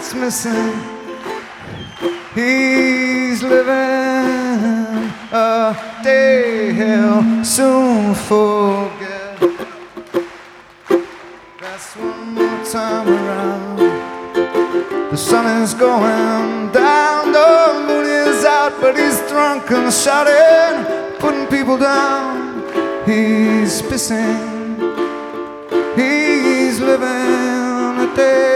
that's missing. He's living a day he'll soon forget. That's one more time around. The sun is going down, the moon is out, but he's drunk and shouting, putting people down. He's pissing, he's living a day.